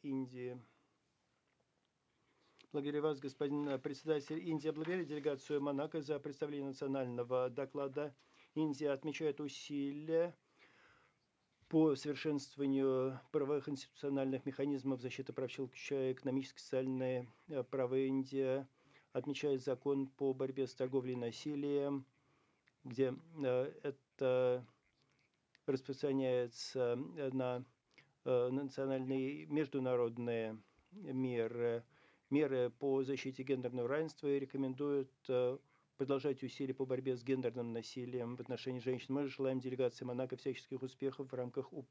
Индии. Благодарю вас, господин председатель. Индия благодарит делегацию Монако за представление национального доклада. Индия отмечает усилия по совершенствованию правовых институциональных механизмов защиты прав человека, экономические, социальные права. Индия отмечает закон по борьбе с торговлей и насилием, где это распространяется на национальные и международные меры по защите гендерного равенства и рекомендует продолжать усилия по борьбе с гендерным насилием в отношении женщин. Мы желаем делегации Монако всяческих успехов в рамках